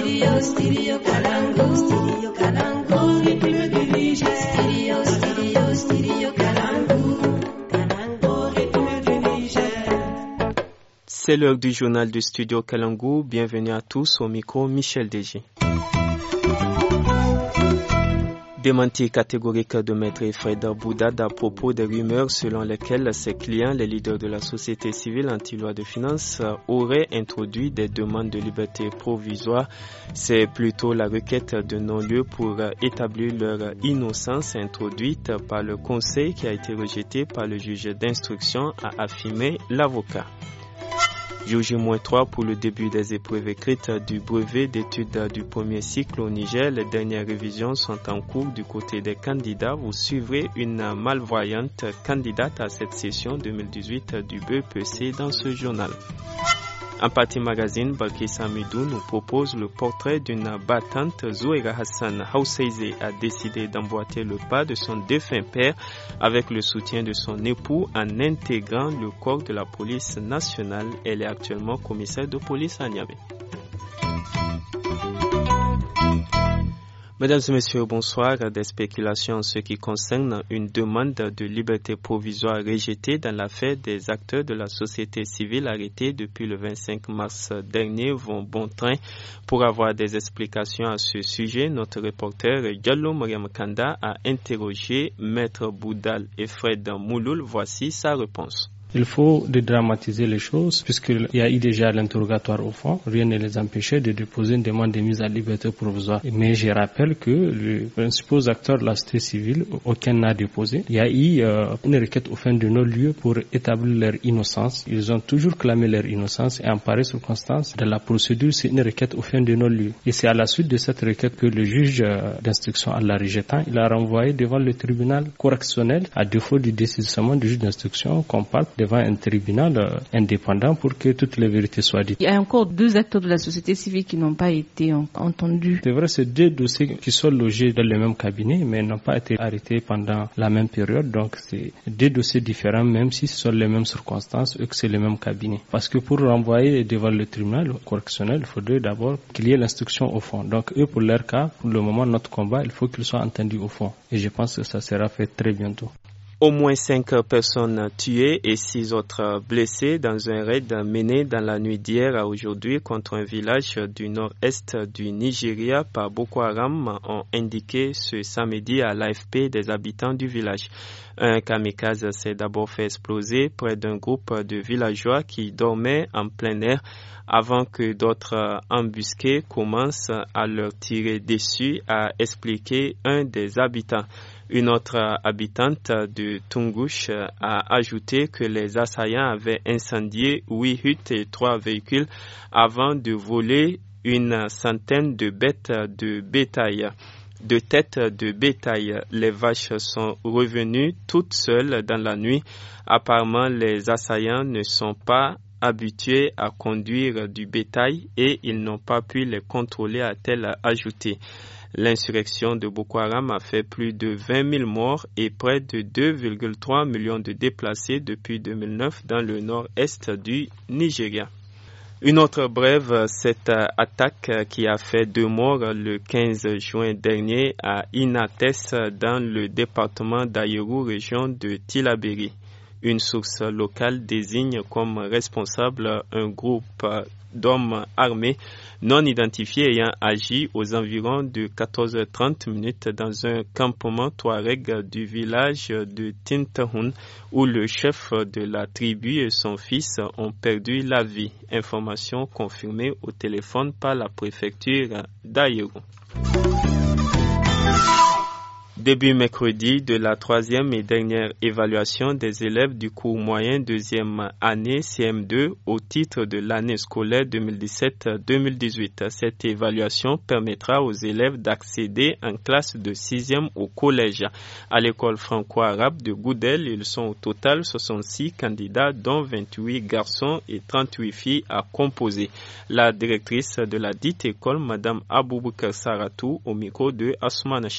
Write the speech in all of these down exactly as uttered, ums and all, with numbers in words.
Studio, Studio Kalangu, Studio Kalangu, rythme du Niger. Studio, Studio, Studio Kalangu, Kalangu, rythme du Niger. C'est l'heure du journal du Studio Kalangu. Bienvenue à tous au micro Michel Deji. Démenti catégorique de Maître Fred Boudad à propos des rumeurs selon lesquelles ses clients, les leaders de la société civile anti-loi de finances, auraient introduit des demandes de liberté provisoire. C'est plutôt la requête de non-lieu pour établir leur innocence introduite par le conseil qui a été rejetée par le juge d'instruction, a affirmé l'avocat. Jour J trois pour le début des épreuves écrites du brevet d'études du premier cycle au Niger. Les dernières révisions sont en cours du côté des candidats. Vous suivrez une malvoyante candidate à cette session deux mille dix-huit du B E P C dans ce journal. En partie magazine, Balkis Hamidou nous propose le portrait d'une battante. Zouera Hassan Hauseize a décidé d'emboîter le pas de son défunt père avec le soutien de son époux en intégrant le corps de la police nationale. Elle est actuellement commissaire de police à Niamey. Mesdames et messieurs, bonsoir. Des spéculations en ce qui concerne une demande de liberté provisoire rejetée dans l'affaire des acteurs de la société civile arrêtés depuis le vingt-cinq mars dernier vont bon train. Pour avoir des explications à ce sujet, notre reporter Diallo Mariam Kanda a interrogé Maître Boudal et Fred Mouloul. Voici sa réponse. Il faut dédramatiser les choses puisqu'il y a eu déjà l'interrogatoire au fond. Rien ne les empêchait de déposer une demande de mise à liberté provisoire. Mais je rappelle que les principaux acteurs de la société civile, aucun n'a déposé. Il y a eu euh, une requête au fin de non-lieu pour établir leur innocence. Ils ont toujours clamé leur innocence et en pareille circonstance, dans la procédure, c'est une requête au fin de non-lieu. Et c'est à la suite de cette requête que le juge euh, d'instruction, en la rejetant, il a renvoyé devant le tribunal correctionnel, à défaut du décisionnement du juge d'instruction, qu'on parle devant un tribunal euh, indépendant pour que toutes les vérités soient dites. Il y a encore deux acteurs de la société civile qui n'ont pas été en- entendus. C'est vrai, c'est deux dossiers qui sont logés dans le même cabinet, mais n'ont pas été arrêtés pendant la même période. Donc, c'est deux dossiers différents, même si ce sont les mêmes circonstances et que c'est le même cabinet. Parce que pour renvoyer devant le tribunal correctionnel, il faudrait d'abord qu'il y ait l'instruction au fond. Donc, eux, pour leur cas, pour le moment, notre combat, il faut qu'ils soient entendus au fond. Et je pense que ça sera fait très bientôt. Au moins cinq personnes tuées et six autres blessées dans un raid mené dans la nuit d'hier à aujourd'hui contre un village du nord-est du Nigeria par Boko Haram ont indiqué ce samedi à l'A F P des habitants du village. Un kamikaze s'est d'abord fait exploser près d'un groupe de villageois qui dormaient en plein air avant que d'autres embusqués commencent à leur tirer dessus, a expliqué un des habitants. Une autre habitante de Tungush a ajouté que les assaillants avaient incendié huit huttes et trois véhicules avant de voler une centaine de bêtes de bétail. De têtes de bétail, les vaches sont revenues toutes seules dans la nuit. Apparemment, les assaillants ne sont pas habitués à conduire du bétail et ils n'ont pas pu les contrôler, a-t-elle ajouté. L'insurrection de Boko Haram a fait plus de vingt mille morts et près de deux virgule trois millions de déplacés depuis deux mille neuf dans le nord-est du Nigeria. Une autre brève, cette attaque qui a fait deux morts le quinze juin dernier à Inates dans le département d'Ayeru, région de Tillabéri. Une source locale désigne comme responsable un groupe d'hommes armés non identifiés ayant agi aux environs de quatorze heures trente minutes dans un campement touareg du village de Tintahoun où le chef de la tribu et son fils ont perdu la vie. Information confirmée au téléphone par la préfecture d'Ayeru. Début mercredi de la troisième et dernière évaluation des élèves du cours moyen deuxième année C M deux au titre de l'année scolaire deux mille dix-sept deux mille dix-huit. Cette évaluation permettra aux élèves d'accéder en classe de sixième au collège. À l'école franco-arabe de Goudel, ils sont au total soixante-six candidats, dont vingt-huit garçons et trente-huit filles à composer. La directrice de la dite école, Madame Aboubakar Saratou, au micro de Assoumana China.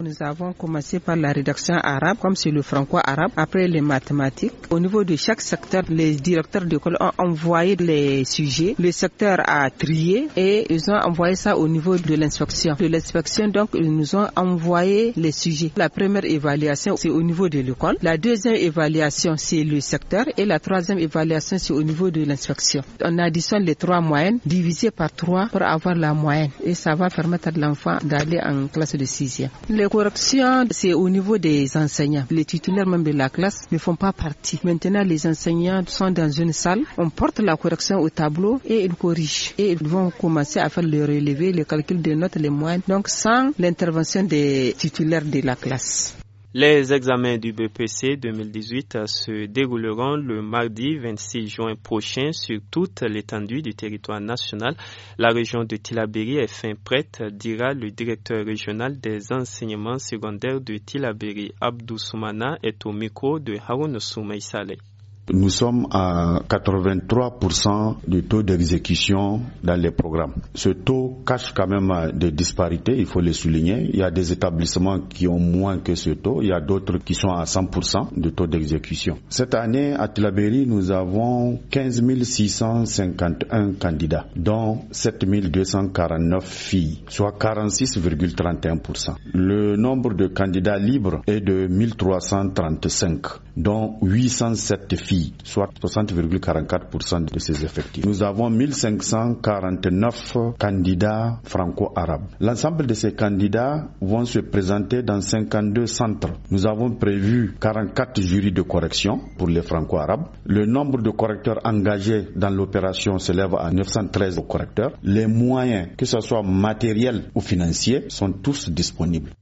Nous avons commencé par la rédaction arabe, comme c'est le franco-arabe, après les mathématiques. Au niveau de chaque secteur, les directeurs d'école ont envoyé les sujets. Le secteur a trié et ils ont envoyé ça au niveau de l'inspection. De l'inspection, donc, ils nous ont envoyé les sujets. La première évaluation, c'est au niveau de l'école. La deuxième évaluation, c'est le secteur. Et la troisième évaluation, c'est au niveau de l'inspection. On additionne les trois moyennes, divisées par trois pour avoir la moyenne. Et ça va permettre à l'enfant d'aller en classe de sixième. Les corrections, c'est au niveau des enseignants. Les titulaires même de la classe ne font pas partie. Maintenant, les enseignants sont dans une salle. On porte la correction au tableau et ils corrigent. Et ils vont commencer à faire le relevé, le calcul des notes, les moyennes. Donc, sans l'intervention des titulaires de la classe. Les examens du B P C deux mille dix-huit se dérouleront le mardi vingt-six juin prochain sur toute l'étendue du territoire national. La région de Tillabéri est fin prête, dira le directeur régional des enseignements secondaires de Tillabéri. Abdou Soumana est au micro de Haroun Soumaï Saleh. Nous sommes à quatre-vingt-trois pour cent du taux d'exécution dans les programmes. Ce taux cache quand même des disparités, il faut les souligner. Il y a des établissements qui ont moins que ce taux, il y a d'autres qui sont à cent pour cent de taux d'exécution. Cette année, à Tillabéri, nous avons quinze mille six cent cinquante et un candidats, dont sept mille deux cent quarante-neuf filles, soit quarante-six virgule trente et un pour cent. Le nombre de candidats libres est de mille trois cent trente-cinq, dont huit cent sept filles, soit soixante virgule quarante-quatre pour cent de ces effectifs. Nous avons mille cinq cent quarante-neuf candidats franco-arabes. L'ensemble de ces candidats vont se présenter dans cinquante-deux centres. Nous avons prévu quarante-quatre jurys de correction pour les franco-arabes. Le nombre de correcteurs engagés dans l'opération s'élève à neuf cent treize correcteurs. Les moyens, que ce soit matériels ou financiers, sont tous disponibles.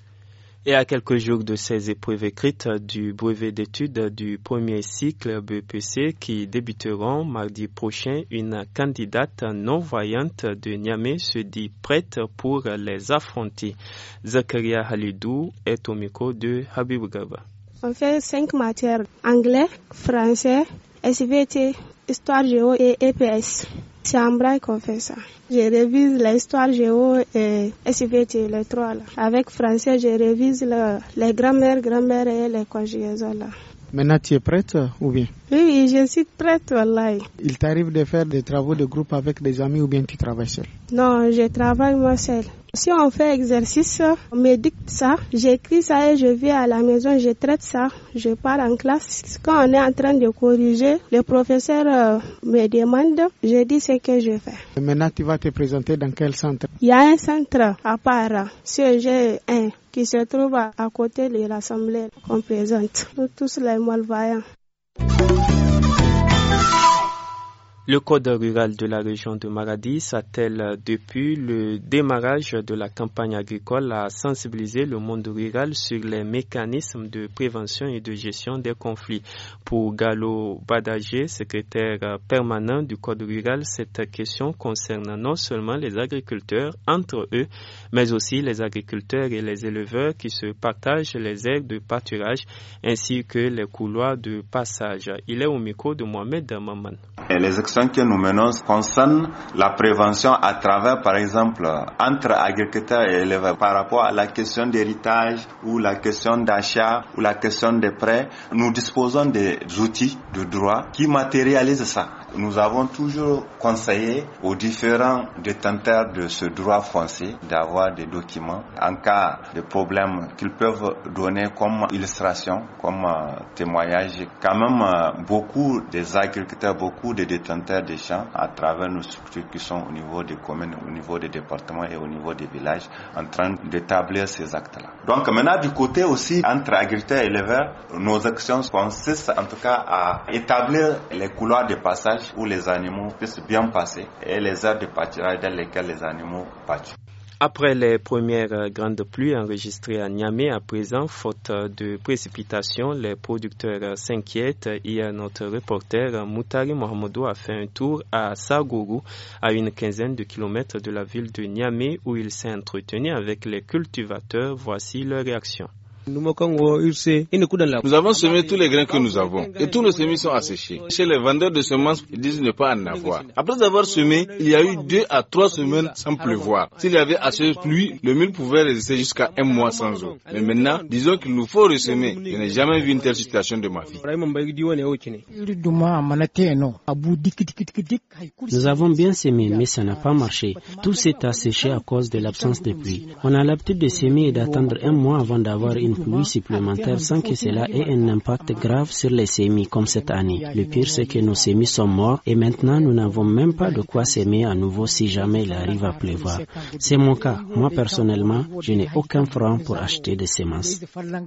Et à quelques jours de ces épreuves écrites du brevet d'études du premier cycle B P C qui débuteront mardi prochain, une candidate non-voyante de Niamey se dit prête pour les affronter. Zakaria Halidou est au micro de Habib Gaba. On fait cinq matières, anglais, français, S V T, histoire géo et E P S. C'est en braille qu'on fait ça. Je révise l'histoire géo et S V T, les trois là. Avec français, je révise le, les grammaires, grammaires et les conjugaisons là. Maintenant, tu es prête ou bien? Oui, oui, je suis prête, wallahi. Il t'arrive de faire des travaux de groupe avec des amis ou bien tu travailles seul? Non, je travaille moi seul. Si on fait exercice, on me dicte ça, j'écris ça et je viens à la maison, je traite ça, je pars en classe. Quand on est en train de corriger, le professeur euh, me demande, je dis ce que je fais. Et maintenant, tu vas te présenter dans quel centre? Il y a un centre à part, C G un, qui se trouve à, à côté de l'Assemblée qu'on présente. Nous tous les malvoyants. Le Code rural de la région de Maradi s'attelle depuis le démarrage de la campagne agricole à sensibiliser le monde rural sur les mécanismes de prévention et de gestion des conflits. Pour Gallo Badagé, secrétaire permanent du Code rural, cette question concerne non seulement les agriculteurs entre eux, mais aussi les agriculteurs et les éleveurs qui se partagent les aires de pâturage ainsi que les couloirs de passage. Il est au micro de Mohamed Maman. Et les actions que nous menons concernent la prévention à travers, par exemple, entre agriculteurs et éleveurs par rapport à la question d'héritage ou la question d'achat ou la question de prêts. Nous disposons des outils de droit qui matérialisent ça. Nous avons toujours conseillé aux différents détenteurs de ce droit foncier d'avoir des documents en cas de problème qu'ils peuvent donner comme illustration, comme témoignage. Quand même, beaucoup des agriculteurs, beaucoup des détenteurs des champs à travers nos structures qui sont au niveau des communes, au niveau des départements et au niveau des villages en train d'établir ces actes-là. Donc maintenant, du côté aussi entre agriculteurs et éleveurs, nos actions consistent en tout cas à établir les couloirs de passage où les animaux puissent bien passer et les aires de pâturage dans lesquelles les animaux pâturent. Après les premières grandes pluies enregistrées à Niamey, à présent, faute de précipitations, les producteurs s'inquiètent. Hier, notre reporter Moutari Mohamedou a fait un tour à Sagourou, à une quinzaine de kilomètres de la ville de Niamey, où il s'est entretenu avec les cultivateurs. Voici leur réaction. Nous avons semé tous les grains que nous avons et tous nos semis sont asséchés. Chez les vendeurs de semences, ils disent ne pas en avoir. Après avoir semé, il y a eu deux à trois semaines sans pleuvoir. S'il y avait assez de pluie, le mil pouvait résister jusqu'à un mois sans eau. Mais maintenant, disons qu'il nous faut ressemer. Je n'ai jamais vu une telle situation de ma vie. Nous avons bien semé, mais ça n'a pas marché. Tout s'est asséché à cause de l'absence de pluie. On a l'habitude de semer et d'attendre un mois avant d'avoir une pluie supplémentaire sans que cela ait un impact grave sur les semis comme cette année. Le pire, c'est que nos semis sont morts et maintenant nous n'avons même pas de quoi semer à nouveau si jamais il arrive à pleuvoir. C'est mon cas. Moi personnellement, je n'ai aucun franc pour acheter des semences.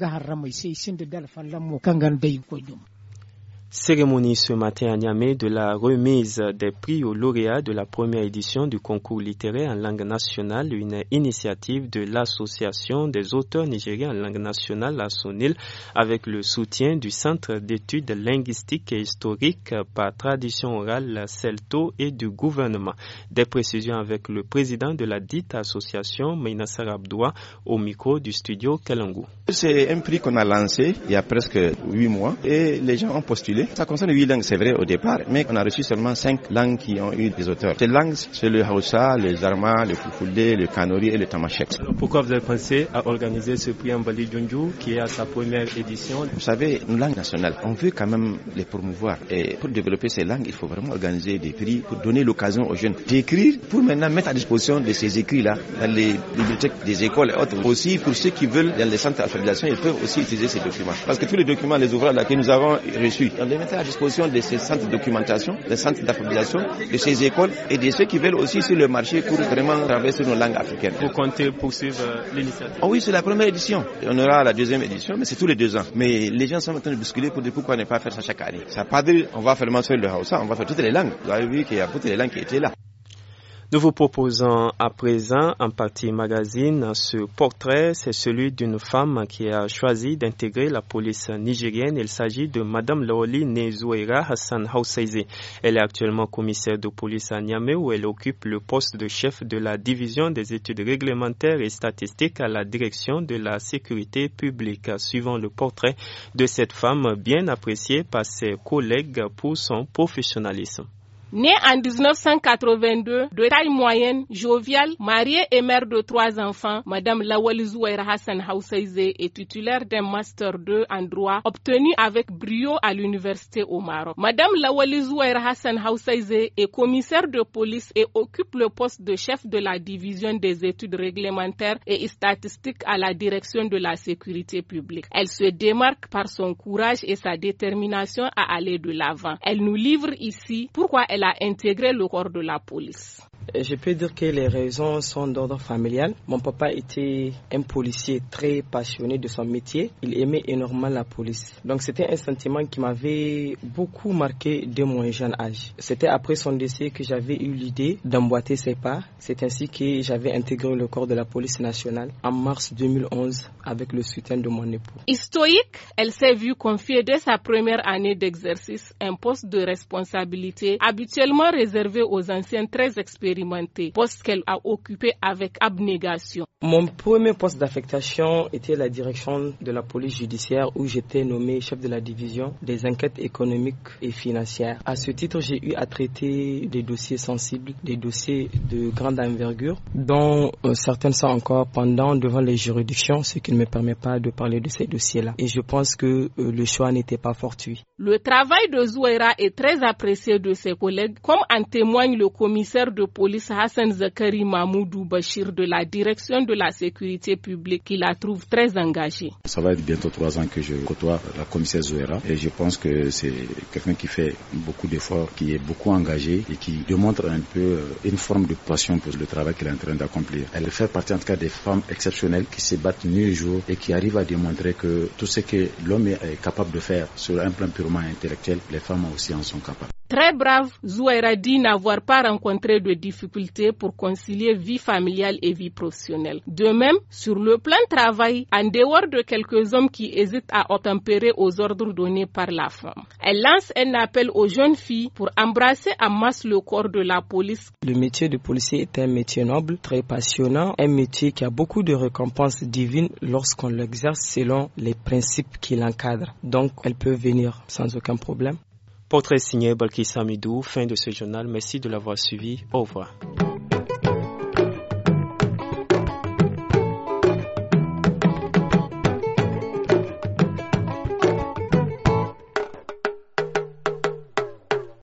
Cérémonie ce matin à Niamey de la remise des prix aux lauréats de la première édition du concours littéraire en langue nationale, une initiative de l'Association des auteurs nigériens en langue nationale à Sonil avec le soutien du Centre d'études linguistiques et historiques par tradition orale CELTO et du gouvernement. Des précisions avec le président de la dite association, Meinassar Abdoua, au micro du studio Kalangu. C'est un prix qu'on a lancé il y a presque huit mois et les gens ont postulé. Ça concerne huit langues, c'est vrai au départ, mais on a reçu seulement cinq langues qui ont eu des auteurs. Ces langues, c'est le Hausa, le Zarma, le Fulfulde, le Kanuri et le Tamashek. Pourquoi vous avez pensé à organiser ce prix en Bali Djundju qui est à sa première édition? Vous savez, une langue nationale, on veut quand même les promouvoir. Et pour développer ces langues, il faut vraiment organiser des prix pour donner l'occasion aux jeunes d'écrire, pour maintenant mettre à disposition de ces écrits-là dans les bibliothèques des écoles et autres. Aussi, pour ceux qui veulent, dans les centres d'alphabétisation, ils peuvent aussi utiliser ces documents. Parce que tous les documents, les ouvrages là, que nous avons reçus, on les mettait à disposition de ces centres de documentation, des centres d'alphabétisation, de ces écoles et de ceux qui veulent aussi sur le marché pour vraiment travailler sur nos langues africaines. Vous comptez poursuivre l'initiative? Oh oui, c'est la première édition. On aura la deuxième édition, mais c'est tous les deux ans. Mais les gens sont en train de bousculer pour dire pourquoi ne pas faire ça chaque année. Ça ne veut pas dire on va faire faire le Hausa, on va faire toutes les langues. Vous avez vu qu'il y a toutes les langues qui étaient là. Nous vous proposons à présent en partie magazine ce portrait, c'est celui d'une femme qui a choisi d'intégrer la police nigérienne. Il s'agit de Madame Laoli Nezouera Hassan Haussaize. Elle est actuellement commissaire de police à Niamey où elle occupe le poste de chef de la division des études réglementaires et statistiques à la direction de la sécurité publique. Suivant le portrait de cette femme bien appréciée par ses collègues pour son professionnalisme. Née en dix-neuf cent quatre-vingt-deux, de taille moyenne, joviale, mariée et mère de trois enfants, Madame Lawali Zouaira Hassan Haussaize est titulaire d'un Master deux en droit obtenu avec brio à l'université au Maroc. Madame Lawali Zouaira Hassan Haussaize est commissaire de police et occupe le poste de chef de la division des études réglementaires et statistiques à la direction de la sécurité publique. Elle se démarque par son courage et sa détermination à aller de l'avant. Elle nous livre ici pourquoi elle Elle a intégré le corps de la police. Je peux dire que les raisons sont d'ordre familial. Mon papa était un policier très passionné de son métier. Il aimait énormément la police. Donc c'était un sentiment qui m'avait beaucoup marqué dès mon jeune âge. C'était après son décès que j'avais eu l'idée d'emboîter ses pas. C'est ainsi que j'avais intégré le corps de la police nationale en mars deux mille onze avec le soutien de mon époux. Stoïque, elle s'est vue confier dès sa première année d'exercice un poste de responsabilité habituellement réservé aux anciens très expérimentés. Poste qu'elle a occupé avec abnégation. Mon premier poste d'affectation était la direction de la police judiciaire où j'étais nommé chef de la division des enquêtes économiques et financières. À ce titre, j'ai eu à traiter des dossiers sensibles, des dossiers de grande envergure, dont euh, certaines sont encore pendant devant les juridictions, ce qui ne me permet pas de parler de ces dossiers-là. Et je pense que euh, le choix n'était pas fortuit. Le travail de Zouaira est très apprécié de ses collègues, comme en témoigne le commissaire de police Hassan Zakari Mahmoudou Bachir de la direction de la sécurité publique qui la trouve très engagée. Ça va être bientôt trois ans que je côtoie la commissaire Zouaira et je pense que c'est quelqu'un qui fait beaucoup d'efforts, qui est beaucoup engagé et qui démontre un peu une forme de passion pour le travail qu'elle est en train d'accomplir. Elle fait partie en tout cas des femmes exceptionnelles qui se battent nuit et jour et qui arrivent à démontrer que tout ce que l'homme est capable de faire sur un plan purement intellectuel, les femmes aussi en sont capables. Très brave, Zouaira dit n'avoir pas rencontré de difficultés pour concilier vie familiale et vie professionnelle. De même, sur le plan travail, en dehors de quelques hommes qui hésitent à obtempérer aux ordres donnés par la femme. Elle lance un appel aux jeunes filles pour embrasser en masse le corps de la police. Le métier de policier est un métier noble, très passionnant, un métier qui a beaucoup de récompenses divines lorsqu'on l'exerce selon les principes qui l'encadrent. Donc, elle peut venir sans aucun problème. Portrait signé Balkissa Midou, fin de ce journal. Merci de l'avoir suivi. Au revoir.